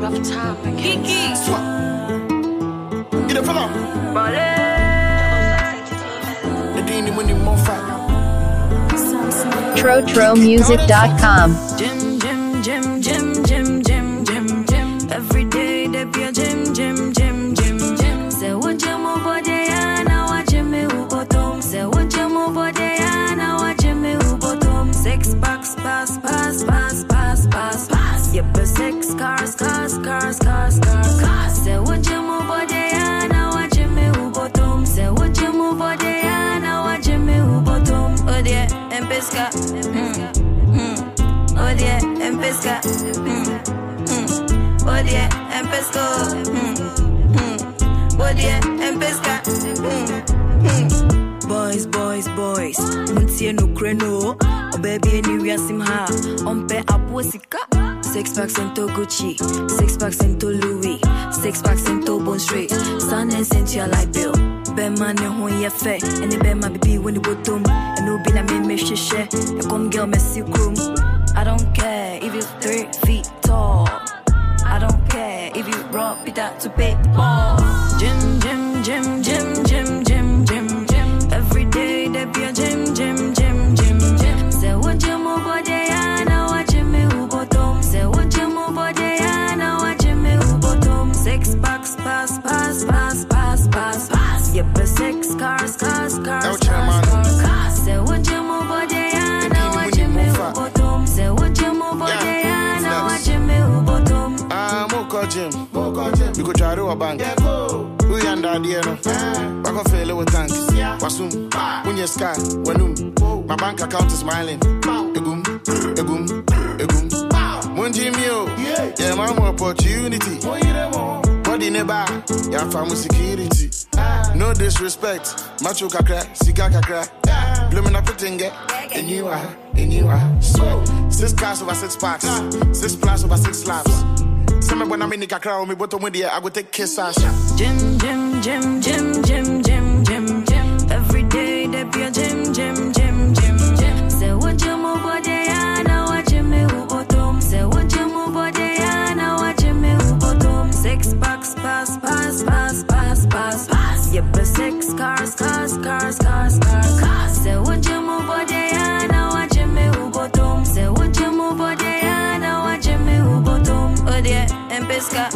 rough time. Kiki. Get a fellow. The Dini money more fat. TroTroMusic.com. Gym. Every day they be a gym. Say what gym over there, now what gym me who bottom. Say what gym over there, now what gym me who bottom. 6 packs, pass. Yep, 6 cars. Say what gym over there, now what gym me who bottom. Say what gym over there, now what gym me who bottom. Oh dear, and pesca. Oh dear, and pesca. Oh dear, and pesco. Oh dear, and pesca. Boys. Muntie no kreno. Oh baby, any we asim ha. Ompe aposika. 6 packs into Gucci, 6 packs into Louis, 6 packs into Bond Street. Sun and Cynthia like Bill. Beman and Hon ye fe, and the Bema baby when the bottom. And no be na me share. A come girl messy groom. I don't care if you 3 feet tall. I don't care if you rock it out to pay ball. Gym. Every day there be a gym. Say what gym over there, now what gym me who bottom. Say what gym over there, now what gym me who bottom. 6 packs, pass. Yep, 6 cars. Say what gym over there, now what gym me who bottom. Say what gym over there, now what gym me who bottom. Moko gym. We go try to a bank. We under the no. I go fail with thanks. Wasum. When you sky, when my bank account is smiling. Egum. Mon Jimmy, yeah, my opportunity. Body never, yeah, family security. No disrespect, macho kakra, sika kakra. Blooming up a thing, and you are. So, 6 cars over 6 packs, 6 plus over 6 slaps. Some when I'm in the kakra, me bottom with the I go take kiss ass. Gym. Every day there be a gym. Say what gym over there, now what gym me who bottom. Say what gym over there, now what gym me who bottom. 6 packs, pass. Yep, 6 cars. Say what gym over there, now what gym me who bottom. Say what gym over there, now what gym me who bottom. Oh dear, and pesca.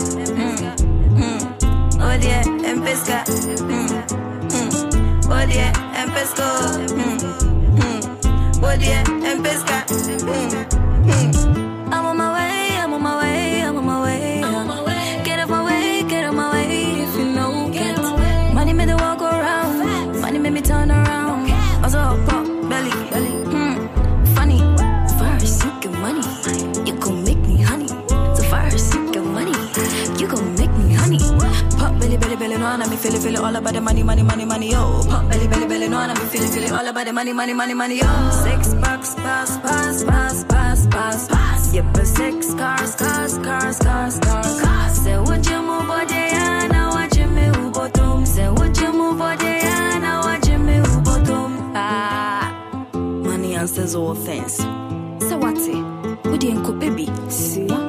Oh dear, and pesca. Oh dear, and pesco. Oh dear, and pesca. I'm on my way. Get out my way if you know it. Money made the world go round. Money made me turn around. Also pop belly. Funny. First you get money, you gon' make me honey. So first you get money, you gon' make me honey. Pop belly, no, and me feel all about the money, yo. Pop belly, no, and me feel all about the money, yo. 6 packs, pass. Yep, 6 cars. Say what you move over there, now what you me who bottom. Say what you move over there, now what you me who bottom. Money answers all things. So what's it? We didn't go baby. See.